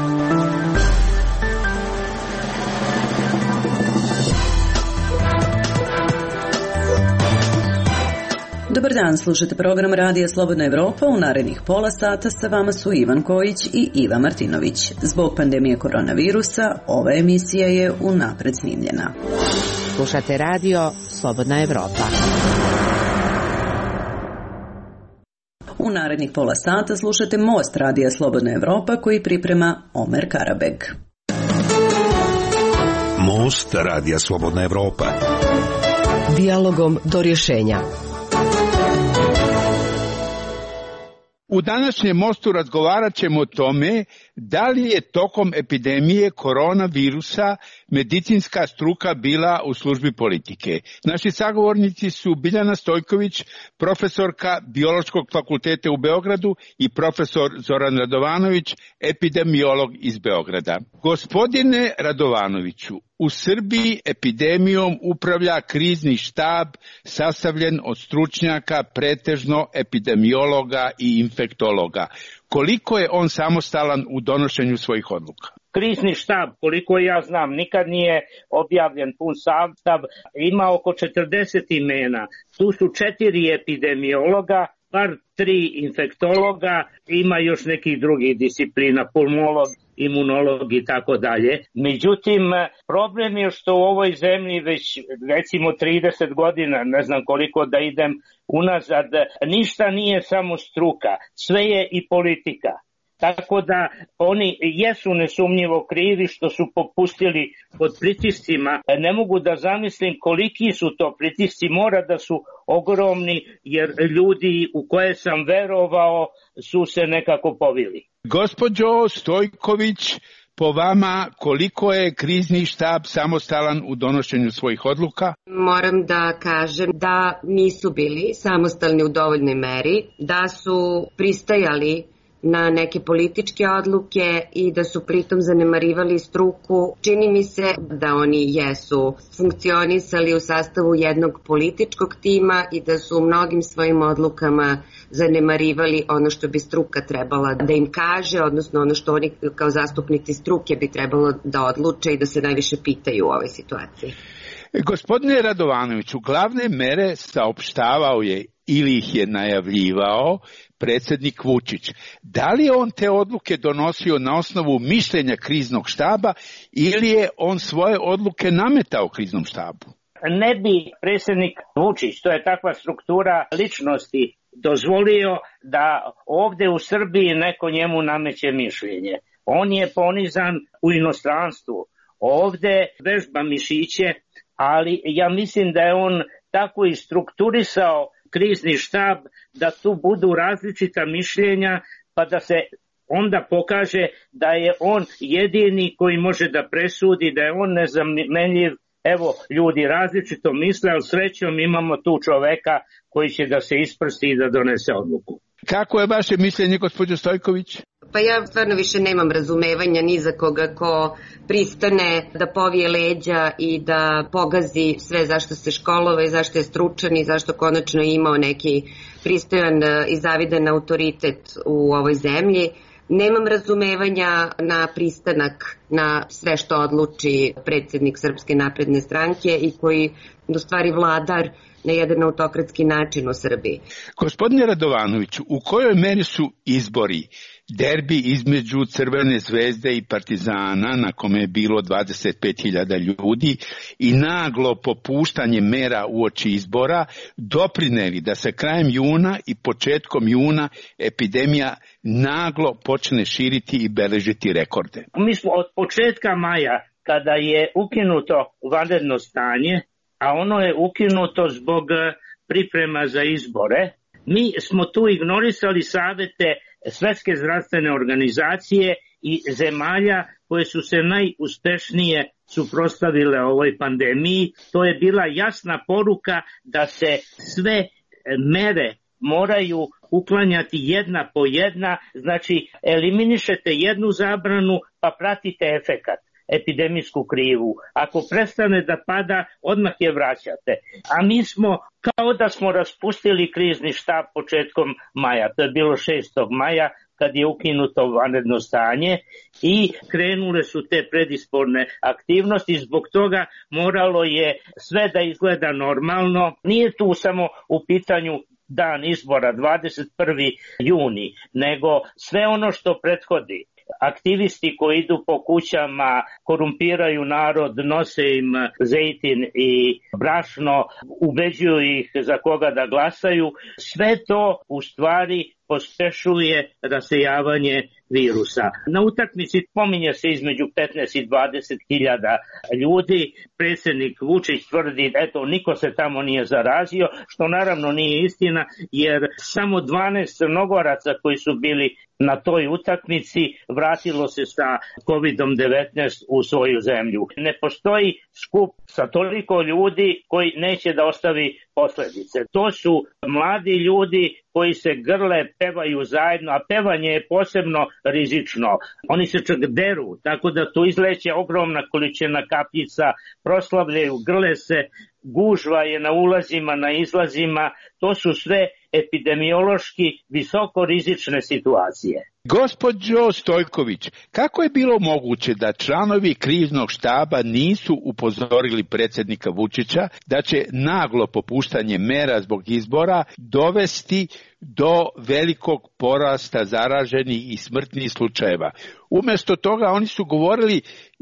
Dobar dan, slušate program Radija Slobodna Evropa. U narednih pola sata sa vama su Ivan Kojić i Iva Martinović. Zbog pandemije koronavirusa, ova emisija je unapred snimljena. Slušate Radio Slobodna Evropa. U narednih pola sata slušate Most Radija Slobodna Evropa koji priprema Omer Karabeg. Most Radija Slobodna Evropa. Dijalogom do rješenja. U današnjem Mostu razgovarat ćemo o tome da li je tokom epidemije koronavirusa medicinska struka bila u službi politike. Naši sagovornici su Biljana Stojković, profesorka Biološkog fakulteta u Beogradu i profesor Zoran Radovanović, epidemiolog iz Beograda. Gospodine Radovanoviću, u Srbiji epidemijom upravlja krizni štab sastavljen od stručnjaka, pretežno epidemiologa i infektologa. Koliko je on samostalan u donošenju svojih odluka? Krizni štab, koliko ja znam, nikad nije objavljen pun sastav, ima oko 40 imena. Tu su 4 epidemiologa, par 3 infektologa, ima još nekih drugih disciplina, pulmolog, imunolog i tako dalje. Međutim, problem je što u ovoj zemlji već recimo 30 godina, ne znam koliko da idem unazad, ništa nije samo struka, sve je i politika. Tako da oni jesu nesumnjivo krivi što su popustili pod pritiscima. Ne mogu da zamislim koliki su to pritisci, mora da su ogromni jer ljudi u koje sam verovao su se nekako povili. Gospođo Stojković, po vama koliko je krizni štab samostalan u donošenju svojih odluka? Moram da kažem da nisu bili samostalni u dovoljnoj meri, da su pristajali na neke političke odluke i da su pritom zanemarivali struku. Čini mi se da oni jesu funkcionisali u sastavu jednog političkog tima i da su u mnogim svojim odlukama zanemarivali ono što bi struka trebala da im kaže, odnosno ono što oni kao zastupnici struke bi trebalo da odluče i da se najviše pitaju u ovoj situaciji. Gospodine Radovanoviću, glavne mere saopštavao je ili ih je najavljivao predsjednik Vučić. Da li je on te odluke donosio na osnovu mišljenja kriznog štaba ili je on svoje odluke nametao kriznom štabu? Ne bi predsjednik Vučić, to je takva struktura ličnosti, dozvolio da ovdje u Srbiji neko njemu nameće mišljenje. On je ponizan u inostranstvu, ovdje vežba mišiće, ali ja mislim da je on tako i strukturisao krizni štab da tu budu različita mišljenja pa da se onda pokaže da je on jedini koji može da presudi, da je on nezamenljiv. Evo, ljudi različito misle, ali srećom imamo tu čoveka koji će da se isprsti i da donese odluku. Kako je vaše mišljenje, gospođo Stojković? Pa ja stvarno više nemam razumevanja ni za koga ko pristane da povije leđa i da pogazi sve zašto se školovao i zašto je stručan i zašto konačno imao neki pristojan i zavidan autoritet u ovoj zemlji. Nemam razumevanja na pristanak na sve što odluči predsjednik Srpske napredne stranke i koji u stvari vladar na jedan autokratski način u Srbiji. Gospodine Radovanoviću, u kojoj meri su izbori, derbi između Crvene zvezde i Partizana, na kome je bilo 25.000 ljudi, i naglo popuštanje mera uoči izbora doprineli da se krajem juna i početkom juna epidemija naglo počne širiti i beležiti rekorde? Mi smo od početka maja, kada je ukinuto vanredno stanje, a ono je ukinuto zbog priprema za izbore, mi smo tu ignorisali savete Svetske zdravstvene organizacije i zemalja koje su se najuspešnije suprotstavile ovoj pandemiji. To je bila jasna poruka da se sve mere moraju uklanjati jedna po jedna, znači eliminišete jednu zabranu pa pratite efekat, epidemijsku krivu. Ako prestane da pada, odmah je vraćate. A mi smo kao da smo raspustili krizni štab početkom maja, to je bilo 6. maja, kad je ukinuto vanredno stanje i krenule su te predizborne aktivnosti. Zbog toga moralo je sve da izgleda normalno. Nije tu samo u pitanju dan izbora 21. juni, nego sve ono što prethodi. Aktivisti koji idu po kućama, korumpiraju narod, nose im zejtin i brašno, ubeđuju ih za koga da glasaju, sve to u stvari pospešuje rasejavanje virusa. Na utakmici pominje se između 15 i 20 hiljada ljudi. Predsjednik Vučić tvrdi, eto, niko se tamo nije zarazio, što naravno nije istina, jer samo 12 Crnogoraca koji su bili na toj utakmici vratilo se sa COVID-19 u svoju zemlju. Ne postoji skup sa toliko ljudi koji neće da ostavi posljedice. To su mladi ljudi koji se grle, pevaju zajedno, a pevanje je posebno rizično. Oni se čak deru, tako da tu izleće ogromna količina kapljica, proslavljaju, grle se, gužva je na ulazima, na izlazima. To su sve epidemiološki visoko rizične situacije. Gospođo Stojković, kako je bilo moguće da članovi kriznog štaba nisu upozorili predsjednika Vučića da će naglo popuštanje mera zbog izbora dovesti do velikog porasta zaraženih i smrtnih slučajeva? Umjesto toga oni su govorili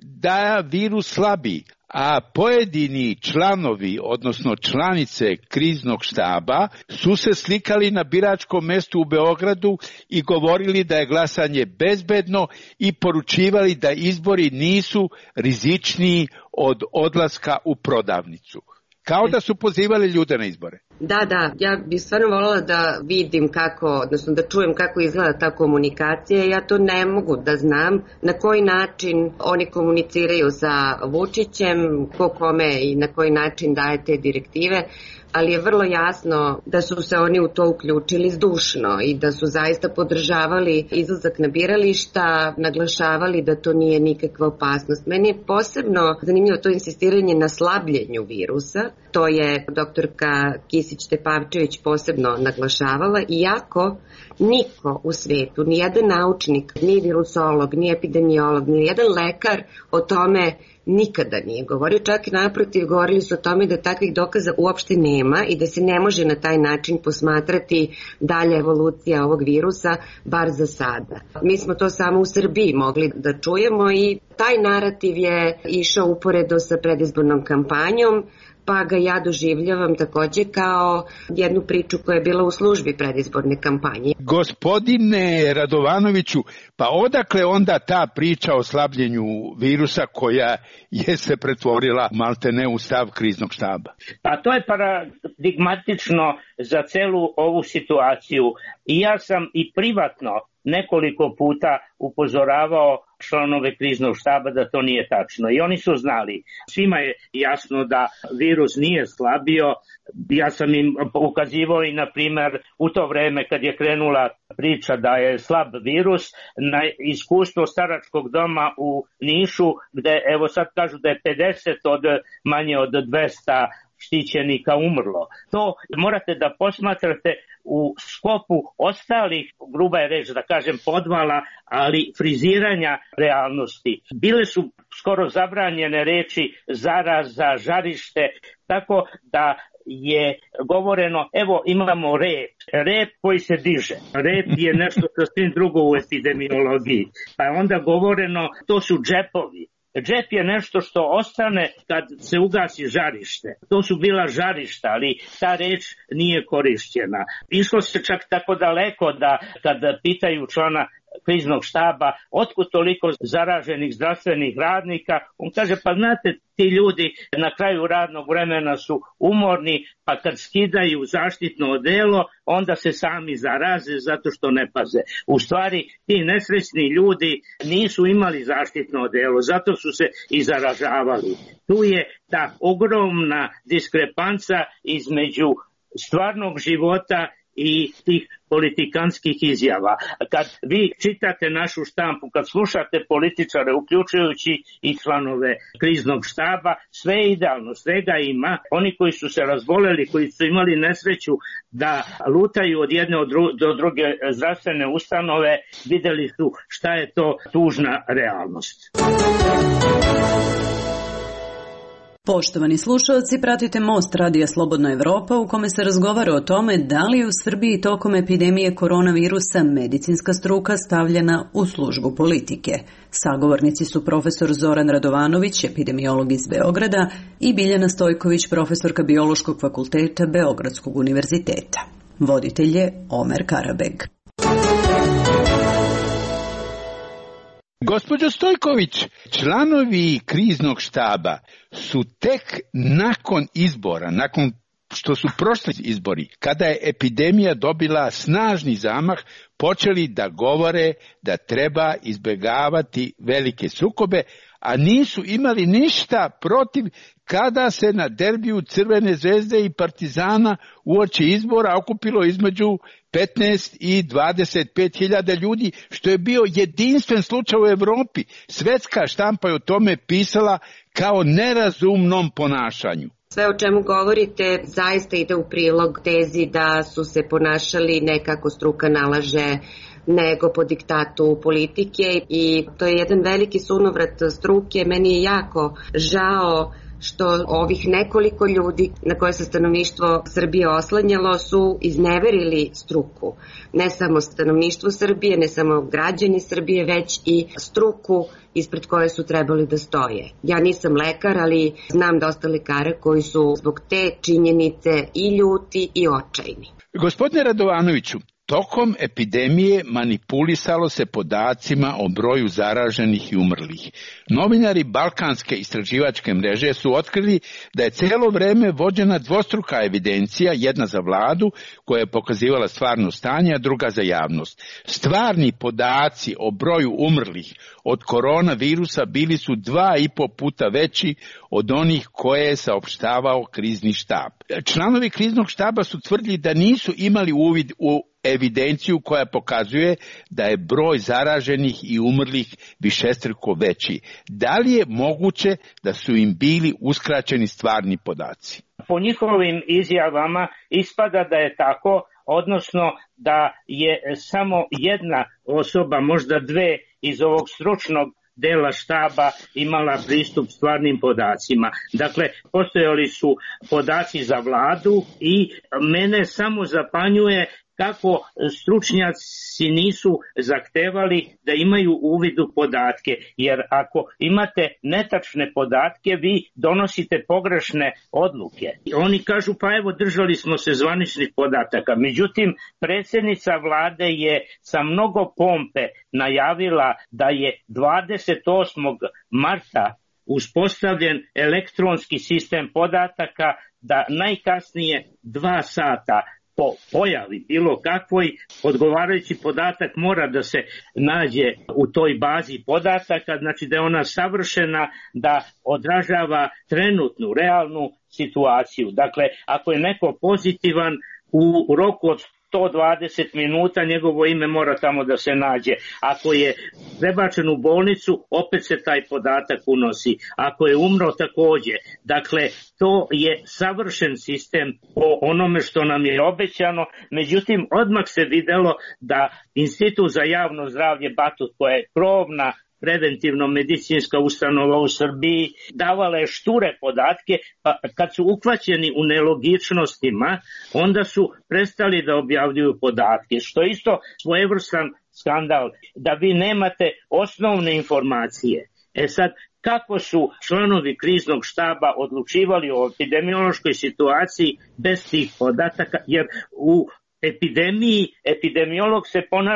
da virus slabi, a pojedini članovi, odnosno članice kriznog štaba, su se slikali na biračkom mjestu u Beogradu i govorili da je glasanje bezbedno i poručivali da izbori nisu rizičniji od odlaska u prodavnicu. Kao da su pozivali ljude na izbore. Da, ja bih stvarno voljela da vidim kako, odnosno da čujem kako izgleda ta komunikacija. Ja to ne mogu da znam na koji način oni komuniciraju sa Vučićem, ko kome i na koji način daje te direktive, ali je vrlo jasno da su se oni u to uključili zdušno i da su zaista podržavali izlazak na birališta, naglašavali da to nije nikakva opasnost. Meni je posebno zanimljivo to insistiranje na slabljenju virusa. To je doktorka Kisić-Tepavčević posebno naglašavala, iako niko u svetu, ni jedan naučnik, ni virusolog, ni epidemiolog, ni jedan lekar o tome nikada nije govorio. Čak i naprotiv, govorili su o tome da takvih dokaza uopšte nema i da se ne može na taj način posmatrati dalja evolucija ovog virusa, bar za sada. Mi smo to samo u Srbiji mogli da čujemo i taj narativ je išao uporedo sa predizbornom kampanjom, pa ga ja doživljavam takođe kao jednu priču koja je bila u službi predizborne kampanje. Gospodine Radovanoviću, pa odakle onda ta priča o slabljenju virusa koja je se pretvorila maltene u stav kriznog štaba? Pa to je paradigmatično za celu ovu situaciju. I ja sam i privatno nekoliko puta upozoravao članove kriznog štaba da to nije tačno. I oni su znali. Svima je jasno da virus nije slabio. Ja sam im ukazivao i, na primjer, u to vreme kad je krenula priča da je slab virus, na iskustvo staračkog doma u Nišu, gde evo sad kažu da je 50 od manje od 200 štićenika umrlo. To morate da posmatrate u skopu ostalih, gruba je reč da kažem podvala, ali friziranja realnosti. Bile su skoro zabranjene reči zaraza, žarište, tako da je govoreno, evo imamo rep koji se diže. Rep je nešto sasvim drugo u epidemiologiji. Pa je onda govoreno, to su džepovi. Džep je nešto što ostane kad se ugasi žarište. To su bila žarišta, ali ta reč nije korišćena. Išlo se čak tako daleko da kad pitaju člana kriznog štaba otkud toliko zaraženih zdravstvenih radnika, on kaže, pa znate, ti ljudi na kraju radnog vremena su umorni, pa kad skidaju zaštitno odelo, onda se sami zaraze zato što ne paze. U stvari, ti nesrećni ljudi nisu imali zaštitno odelo, zato su se i zaražavali. Tu je ta ogromna diskrepanca između stvarnog života i tih politikanskih izjava. Kad vi čitate našu štampu, kad slušate političare, uključujući i članove kriznog štaba, sve je idealno, svega ima. Oni koji su se razboleli, koji su imali nesreću da lutaju od jedne do druge zdravstvene ustanove, videli su šta je to tužna realnost. Poštovani slušalci, pratite Most Radija Slobodna Evropa u kome se razgovara o tome da li je u Srbiji tokom epidemije koronavirusa medicinska struka stavljena u službu politike. Sagovornici su profesor Zoran Radovanović, epidemiolog iz Beograda, i Biljana Stojković, profesorka Biološkog fakulteta Beogradskog univerziteta. Voditelj je Omer Karabeg. Gospođo Stojković, članovi kriznog štaba su tek nakon izbora, nakon što su prošli izbori, kada je epidemija dobila snažni zamah, počeli da govore da treba izbjegavati velike sukobe, a nisu imali ništa protiv kada se na derbiju Crvene zvezde i Partizana uoči izbora okupilo između 15 i 25.000 ljudi, što je bio jedinstven slučaj u Evropi. Svetska štampa je o tome pisala kao nerazumnom ponašanju. Sve o čemu govorite zaista ide u prilog tezi da su se ponašali ne kako struka nalaže, nego po diktatu politike, i to je jedan veliki sunovrat struke. Meni je jako žao što ovih nekoliko ljudi na koje se stanovništvo Srbije oslanjalo su izneverili struku. Ne samo stanovništvo Srbije, ne samo građani Srbije, već i struku ispred koje su trebali da stoje. Ja nisam lekar, ali znam dosta lekara koji su zbog te činjenice i ljuti i očajni. Gospodine Radovanoviću, tokom epidemije manipulisalo se podacima o broju zaraženih i umrlih. Novinari Balkanske istraživačke mreže su otkrili da je cijelo vreme vođena dvostruka evidencija, jedna za vladu koja je pokazivala stvarno stanje, a druga za javnost. Stvarni podaci o broju umrlih od koronavirusa bili su 2,5 puta veći od onih koje je saopštavao krizni štab. Članovi kriznog štaba su tvrdili da nisu imali uvid u evidenciju koja pokazuje da je broj zaraženih i umrlih višestruko veći. Da li je moguće da su im bili uskraćeni stvarni podaci? Po njihovim izjavama ispada da je tako, odnosno da je samo jedna osoba, možda dve iz ovog stručnog dela štaba imala pristup stvarnim podacima. Dakle, postojali su podaci za vladu i mene samo zapanjuje kako stručnjaci nisu zahtevali da imaju uvid u podatke, jer ako imate netačne podatke, vi donosite pogrešne odluke. Oni kažu, pa evo, držali smo se zvaničnih podataka. Međutim, predsjednica vlade je sa mnogo pompe najavila da je 28. marta uspostavljen elektronski sistem podataka, da najkasnije 2 sata po pojavi bilo kakvoj odgovarajući podatak mora da se nađe u toj bazi podataka, znači da je ona savršena, da odražava trenutnu, realnu situaciju. Dakle, ako je neko pozitivan, u roku od 120 minuta njegovo ime mora tamo da se nađe. Ako je prebačen u bolnicu, opet se taj podatak unosi. Ako je umro, takođe. Dakle, to je savršen sistem po onome što nam je obećano. Međutim, odmah se videlo da Institut za javno zdravlje Batut, koja je krovna preventivno-medicinska ustanova u Srbiji, davala je šture podatke, pa kad su uhvaćeni u nelogičnostima, onda su prestali da objavljuju podatke, što je isto svojevrstan skandal, da vi nemate osnovne informacije. Sad, kako su članovi kriznog štaba odlučivali o epidemiološkoj situaciji bez tih podataka, jer u epidemiji epidemiolog se ponaša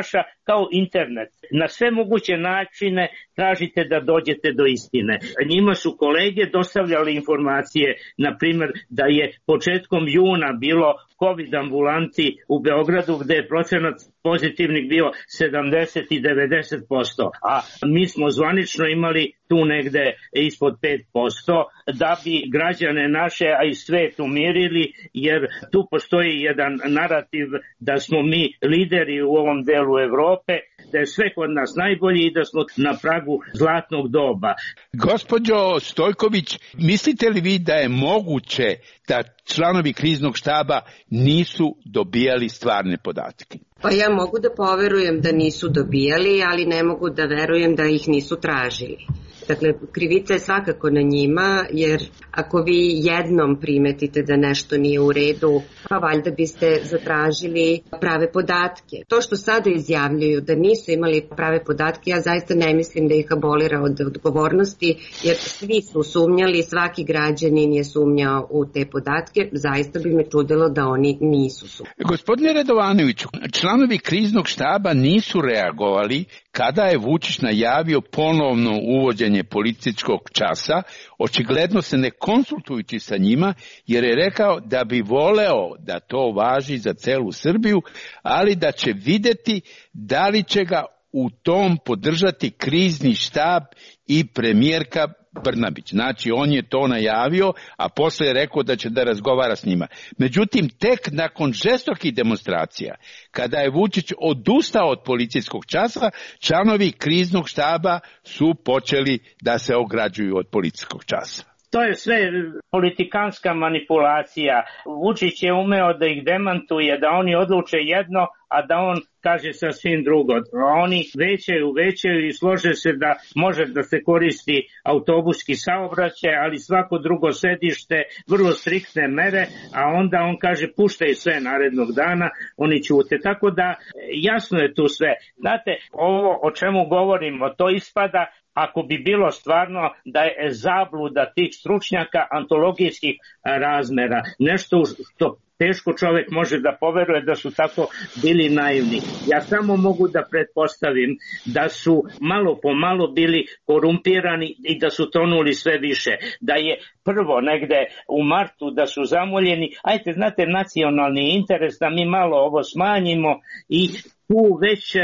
kao internet. Na sve moguće načine tražite da dođete do istine. Njima su kolege dostavljali informacije, na primjer da je početkom juna bilo COVID ambulanti u Beogradu gde je procenat pozitivnih bio 70 i 90%, a mi smo zvanično imali tu negde ispod 5%, da bi građane naše, a i svet umirili, jer tu postoji jedan narativ da smo mi lideri u ovom delu Evrope, da je sve kod nas najbolje i da smo na pragu zlatnog doba. Gospođo Stojković, mislite li vi da je moguće da članovi kriznog štaba nisu dobijali stvarne podatke? Pa ja mogu da poverujem da nisu dobijali, ali ne mogu da verujem da ih nisu tražili. Dakle, krivica je svakako na njima, jer ako vi jednom primetite da nešto nije u redu, pa valjda biste zatražili prave podatke. To što sada izjavljuju da nisu imali prave podatke, ja zaista ne mislim da ih abolira od odgovornosti, jer svi su sumnjali, svaki građanin je sumnjao u te podatke, zaista bi me čudilo da oni nisu sumnjali. Gospodine Radovanoviću, članovi kriznog štaba nisu reagovali kada je Vučić najavio ponovno uvođenje policijskog časa, očigledno se ne konsultujući sa njima, jer je rekao da bi voleo da to važi za celu Srbiju, ali da će videti da li će ga u tom podržati krizni štab i premijerka Brnabić. Znači, on je to najavio, a posle je rekao da će da razgovara s njima. Međutim, tek nakon žestokih demonstracija, kada je Vučić odustao od policijskog časa, članovi kriznog štaba su počeli da se ograđuju od policijskog časa. To je sve politikanska manipulacija. Vučić je umeo da ih demantuje, da oni odluče jedno, a da on kaže sasvim drugo. Oni većaju i slože se da može da se koristi autobuski saobraćaj, ali svako drugo sedište, vrlo striktne mere, a onda on kaže puštaj sve narednog dana, oni ćute. Tako da jasno je tu sve. Znate, ovo o čemu govorimo, to ispada ako bi bilo stvarno da je zabluda tih stručnjaka antologijskih razmera. Nešto što teško čovjek može da poveruje da su tako bili naivni. Ja samo mogu da pretpostavim da su malo po malo bili korumpirani i da su tonuli sve više. Da je prvo negde u martu da su zamoljeni, ajte znate nacionalni interes da mi malo ovo smanjimo i tu već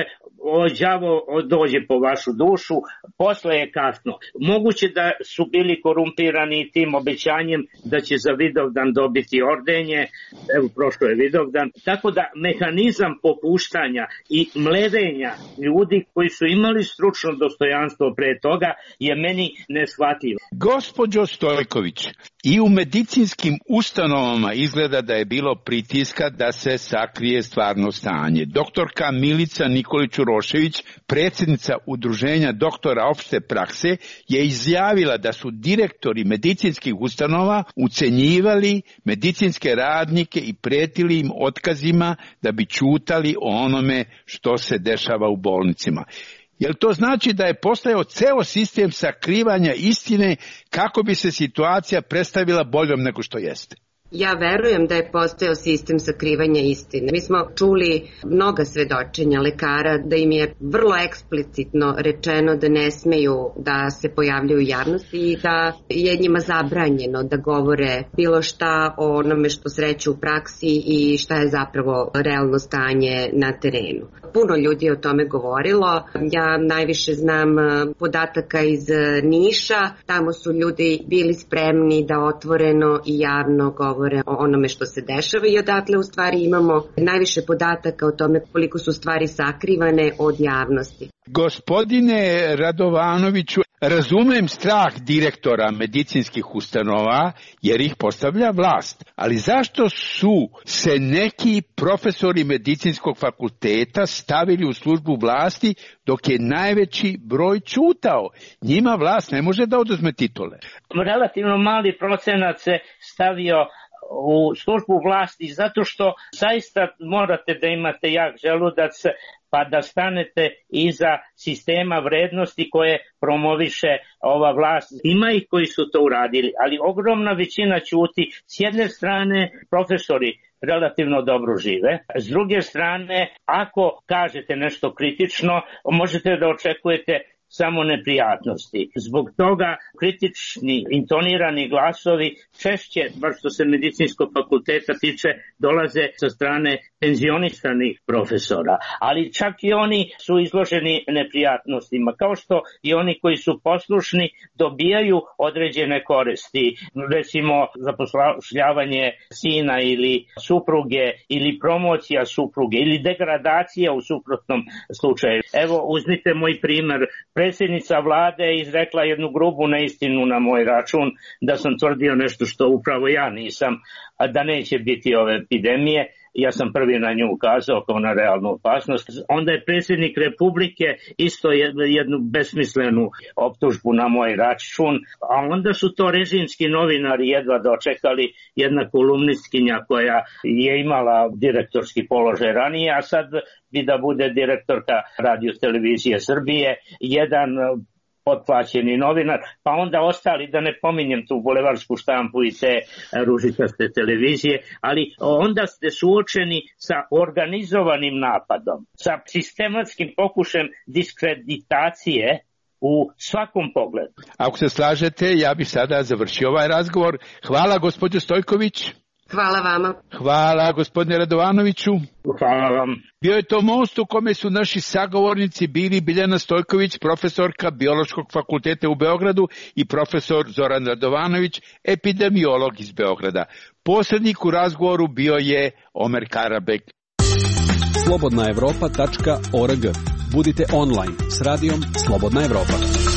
đavo dođe po vašu dušu, posle je kasno. Moguće da su bili korumpirani tim obećanjem da će za Vidovdan dobiti ordenje, evo prošlo je Vidovdan, tako da mehanizam popuštanja i mlevenja ljudi koji su imali stručno dostojanstvo pre toga je meni neshvatljivo. Gospođo Stojković, i u medicinskim ustanovama izgleda da je bilo pritiska da se sakrije stvarno stanje. Doktorka Milica Nikolić-Urošević, predsjednica Udruženja doktora opšte prakse, je izjavila da su direktori medicinskih ustanova ucenjivali medicinske radnike i pretili im otkazima da bi ćutali o onome što se dešava u bolnicama. Jel to znači da je postojao ceo sistem sakrivanja istine kako bi se situacija predstavila boljom nego što jeste? Ja verujem da je postojao sistem sakrivanja istine. Mi smo čuli mnoga svedočenja lekara da im je vrlo eksplicitno rečeno da ne smeju da se pojavljaju u javnosti i da je njima zabranjeno da govore bilo šta o onome što sreću u praksi i šta je zapravo realno stanje na terenu. Puno ljudi je o tome govorilo. Ja najviše znam podataka iz Niša. Tamo su ljudi bili spremni da otvoreno i javno govore o onome što se dešava i odatle u stvari imamo najviše podataka o tome koliko su stvari sakrivane od javnosti. Gospodine Radovanoviću, razumem strah direktora medicinskih ustanova jer ih postavlja vlast, ali zašto su se neki profesori medicinskog fakulteta stavili u službu vlasti dok je najveći broj ćutao? Njima vlast ne može da oduzme titule. Relativno mali procenat se stavio u službu vlasti zato što zaista morate da imate jak želudac pa da stanete iza sistema vrednosti koje promoviše ova vlast. Ima ih koji su to uradili, ali ogromna većina ćuti. S jedne strane, profesori relativno dobro žive. S druge strane, ako kažete nešto kritično, možete da očekujete samo neprijatnosti. Zbog toga kritični, intonirani glasovi češće, baš što se medicinskog fakulteta tiče, dolaze sa strane penzionisanih profesora. Ali čak i oni su izloženi neprijatnostima, kao što i oni koji su poslušni dobijaju određene koristi. Recimo zapošljavanje sina ili supruge ili promocija supruge ili degradacija u suprotnom slučaju. Evo, uzmite moj primer. Predsjednica vlade je izrekla jednu grubu neistinu na moj račun da sam tvrdio nešto što upravo ja nisam, a da neće biti ove epidemije. Ja sam prvi na nju ukazao kao na realnu opasnost. Onda je predsjednik Republike isto jednu besmislenu optužbu na moj račun, a onda su to režimski novinari jedva dočekali, jedna kolumnistkinja koja je imala direktorski položaj ranije, a sad bi da bude direktorka Radio televizije Srbije, jedan potplaćeni novinar, pa onda ostali, da ne pominjem tu bulevarsku štampu i te ružičaste televizije, ali onda ste suočeni sa organizovanim napadom, sa sistematskim pokušajem diskreditacije u svakom pogledu. Ako se slažete, ja bih sada završio ovaj razgovor. Hvala, gospođo Stojković. Hvala vama. Hvala, gospodine Radovanoviću. Hvala vam. Bio je to most u kome su naši sagovornici bili Biljana Stojković, profesorka Biološkog fakulteta u Beogradu, i profesor Zoran Radovanović, epidemiolog iz Beograda. Posrednik u razgovoru bio je Omer Karabek. slobodnaevropa.org. Budite online s radijom Slobodna Evropa.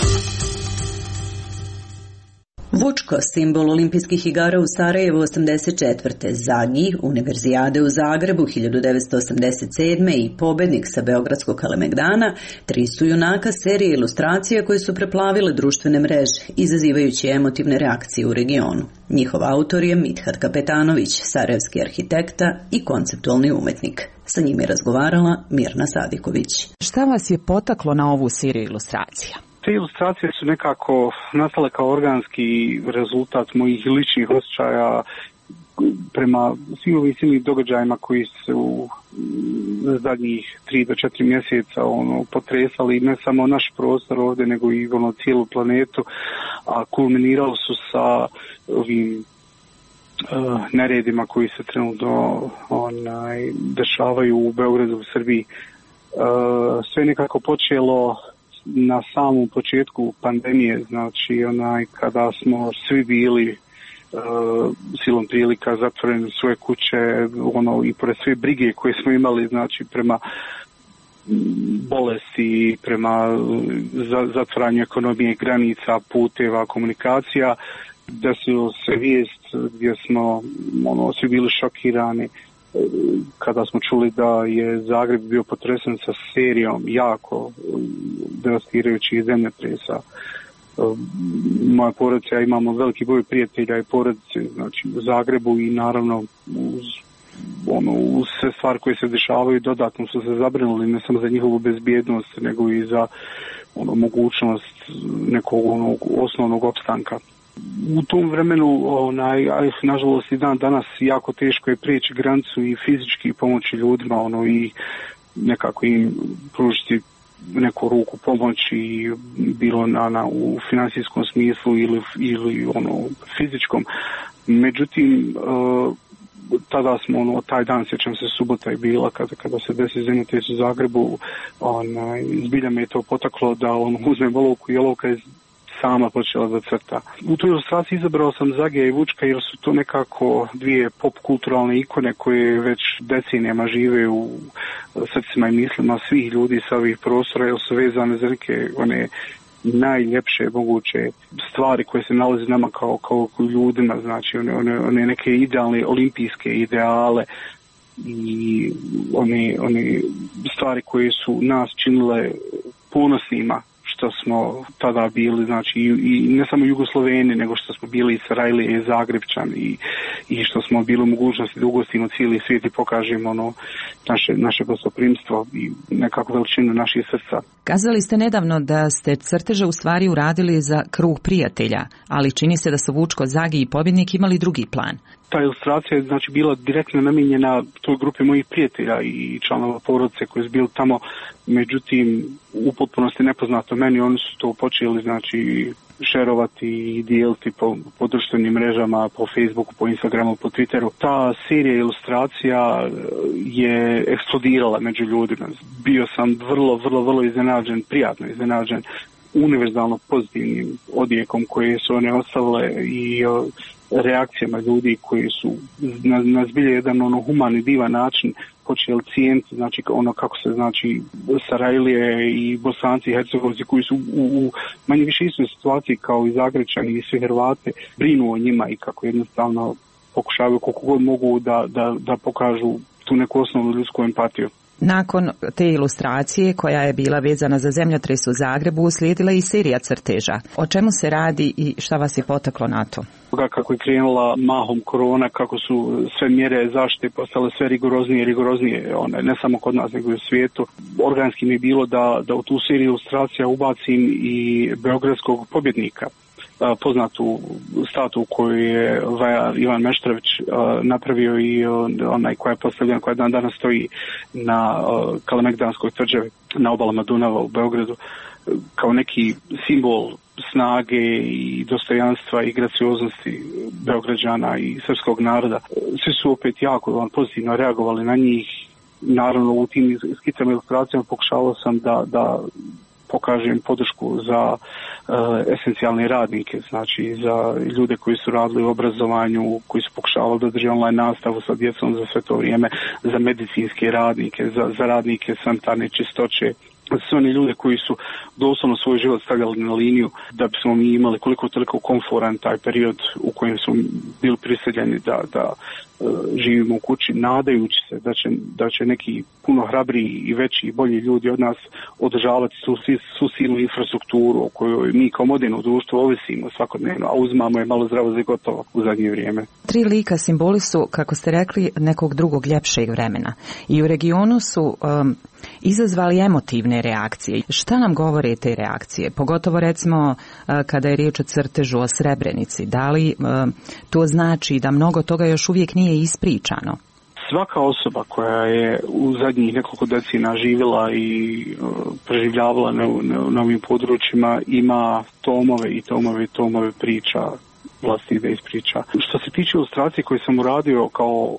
Vučko, simbol olimpijskih igara u Sarajevu 84. Zagi, Univerzijade u Zagrebu 1987. i pobednik sa Beogradskog Kalemegdana, tri su junaka serije ilustracija koje su preplavile društvene mreže, izazivajući emotivne reakcije u regionu. Njihov autor je Mithat Kapetanović, sarajevski arhitekta i konceptualni umetnik. Sa njim je razgovarala Mirna Sadiković. Šta vas je potaklo na ovu seriju ilustracija? Te ilustracije su nekako nastale kao organski rezultat mojih ličnih osjećaja prema svim ovim silnim događajima koji su zadnjih 3 do 4 mjeseca potresali ne samo naš prostor ovdje, nego i cijelu planetu, a kulminirali su sa ovim neredima koji se trenutno dešavaju u Beogradu, u Srbiji. Sve nekako počelo na samom početku pandemije, znači kada smo svi bili silom prilika zatvoreni u svoje kuće, i pored sve brige koje smo imali, znači prema bolesti, prema zatvaranju ekonomije, granica, puteva, komunikacija, desilo se vijest gdje smo svi bili šokirani kada smo čuli da je Zagreb bio potresen sa serijom jako devastirajućih zemljotresa. Moja porodica, imamo veliki broj prijatelja i porodice, znači u Zagrebu, i naravno uz sve stvari koje se dešavaju dodatno su se zabrinuli ne samo za njihovu bezbjednost, nego i za mogućnost nekog osnovnog opstanka. U tom vremenu, nažalost i dan danas jako teško je prijeći granicu i fizički pomoći ljudima, i nekako im pružiti neku ruku pomoći, bilo u financijskom smislu ili fizičkom. Međutim, tada smo, taj dan, sjećam se, subota je bila kada se desi zemljotres u Zagrebu, zbilja me je to potaklo da uzmem olovku i olovka je sama počela da crta. U toj ilustraciji izabrao sam Zagija i Vučka jer su to nekako dvije pop kulturalne ikone koje već decenijama žive u srcima i mislima svih ljudi sa ovih prostora, jer su vezane za neke one najljepše moguće stvari koje se nalaze nama kao ljudima, znači one neke idealne olimpijske ideale i one stvari koje su nas činile ponosnima što smo tada bili, znači i ne samo Jugosloveni, nego što smo bili i Sarajlije i Zagrebčani i što smo bili u mogućnosti da ugostimo cijeli svijet i pokažemo naše gostoprimstvo i nekakvu veličinu naših srca. Kazali ste nedavno da ste crteže u stvari uradili za krug prijatelja, ali čini se da su Vučko, Zagi i Pobjednik imali drugi plan. Ta ilustracija je znači bila direktno namijenjena toj grupi mojih prijatelja i članova porodice koji su bili tamo, međutim u potpunosti nepoznato meni, oni su to počeli znači šerovati i dijeliti po društvenim mrežama, po Facebooku, po Instagramu, po Twitteru. Ta serija ilustracija je eksplodirala među ljudima. Bio sam vrlo iznenađen, prijatno iznenađen univerzalno pozitivnim odjekom koje su one ostavile i reakcijama ljudi koji su na zbilje jedan humani divan način počeli cijeniti, znači ono kako se znači Sarajlije i Bosanci i Hercegovci koji su u manje više istoj situaciji kao i Zagrečani i svi Hrvati brinu o njima i kako jednostavno pokušavaju koliko god mogu da pokažu tu neku osnovnu ljudsku empatiju. Nakon te ilustracije koja je bila vezana za zemljotres u Zagrebu uslijedila i serija crteža. O čemu se radi i šta vas je potaklo na to? Kako je krenula mahom korona, kako su sve mjere zaštite postale sve rigoroznije, ne samo kod nas nego i u svijetu. Organski mi je bilo da u tu seriju ilustracija ubacim i beogradskog pobjednika, poznatu statu koju je vajar Ivan Meštrović napravio i onaj koja je postavljena, koja danas stoji na Kalemegdanskoj tvrđavi na obalama Dunava u Beogradu kao neki simbol snage i dostojanstva i gracioznosti Beograđana i srpskog naroda. Svi su opet jako pozitivno reagovali na njih. Naravno u tim skicama i ilustracijama pokušavao sam da pokažem podršku za esencijalne radnike, znači za ljude koji su radili u obrazovanju, koji su pokušavali da drže online nastavu sa djecom za sve to vrijeme, za medicinske radnike, za radnike sanitarne čistoće, sve oni ljude koji su doslovno svoj život stavljali na liniju da bismo mi imali koliko toliko komforan taj period u kojem smo bili prisiljeni da živimo u kući, nadajući se da će neki puno hrabriji i veći i bolji ljudi od nas održavati svu silnu infrastrukturu o kojoj mi kao moderno društvo ovisimo svakodnevno, a uzmamo je malo zdravo za gotovo u zadnje vrijeme. 3 lika simboli su, kako ste rekli, nekog drugog ljepšeg vremena i u regionu su izazvali emotivne reakcije. Šta nam govore te reakcije? Pogotovo recimo kada je riječ o crtežu o Srebrenici. Da li to znači da mnogo toga još uvijek nije ispričano? Svaka osoba koja je u zadnjih nekoliko decenija živjela i preživljavala na ovim područjima ima tomove priča vlasti da ispriča. Što se tiče ilustracije koje sam uradio kao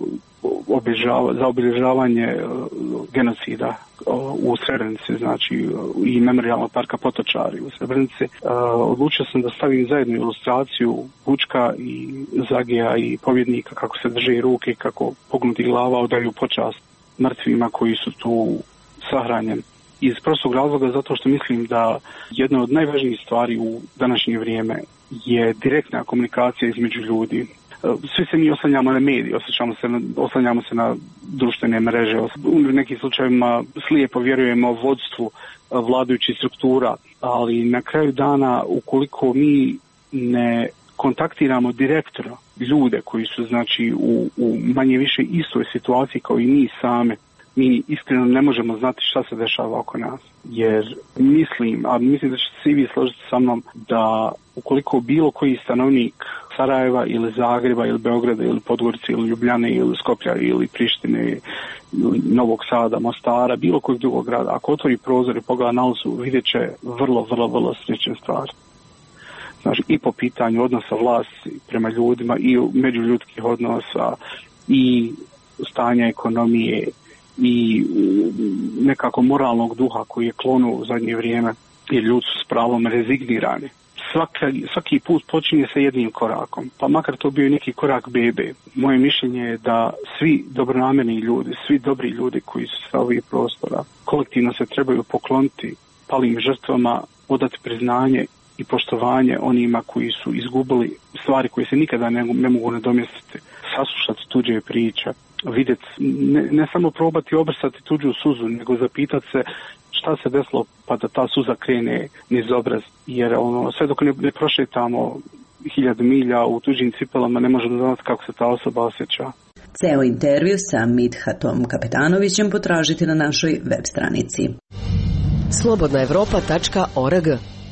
za obilježavanje genocida u Srebrenici, znači i memorijalnog parka Potočari u Srebrenici, odlučio sam da stavim zajednu ilustraciju Vučka i Zagija i Pobjednika, kako se drže ruke i kako pognuti glava odaju počast mrtvima koji su tu sahranjeni. Iz prostog razloga zato što mislim da jedna od najvažnijih stvari u današnje vrijeme je direktna komunikacija između ljudi. Svi se mi oslanjamo na medije, oslanjamo se na društvene mreže. U nekim slučajevima slijepo vjerujemo vodstvu vladajućih struktura, ali na kraju dana ukoliko mi ne kontaktiramo direktno ljude koji su znači u manje više istoj situaciji kao i mi same, mi iskreno ne možemo znati šta se dešava oko nas. Jer mislim da ćete se i vi složiti sa mnom da ukoliko bilo koji stanovnik Sarajeva ili Zagreba ili Beograda ili Podgorice ili Ljubljane ili Skoplja ili Prištine ili Novog Sada, Mostara, bilo kojeg drugog grada, ako otvori prozor i pogleda na ulicu, vidjet će vrlo slične stvari. Znači i po pitanju odnosa vlasti prema ljudima i međuljudskih odnosa i stanja ekonomije i nekako moralnog duha koji je klonuo u zadnje vrijeme, jer ljudi su s pravom rezignirani. Svaki put počinje sa jednim korakom, pa makar to bio i neki korak bebe. Moje mišljenje je da svi dobronamjerni ljudi, svi dobri ljudi koji su sa ovih prostora, kolektivno se trebaju pokloniti palim žrtvama, odati priznanje i poštovanje onima koji su izgubili stvari koje se nikada ne mogu nadomjestiti, saslušati tuđe priče, vidjeti, ne samo probati obrsati tuđu suzu, nego zapitati se šta se desilo pa da ta suza krene niz obraz, jer sve dok ne prošetamo 1000 milja u tuđim cipelama ne možemo znati kako se ta osoba osjeća. Ceo intervju sa Midhatom Kapetanovićem potražite na našoj web stranici. slobodnaevropa.org.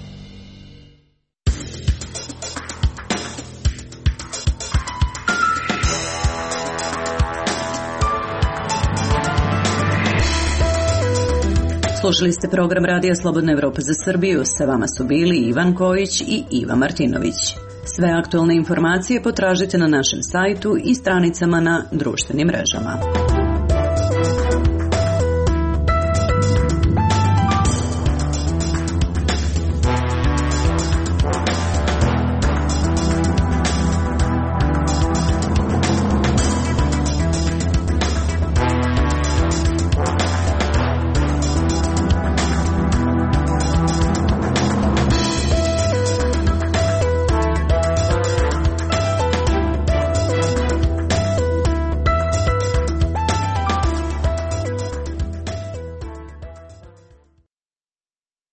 Slušali ste program Radija Slobodna Evropa za Srbiju. Sa vama su bili Ivan Kojić i Iva Martinović. Sve aktualne informacije potražite na našem sajtu i stranicama na društvenim mrežama.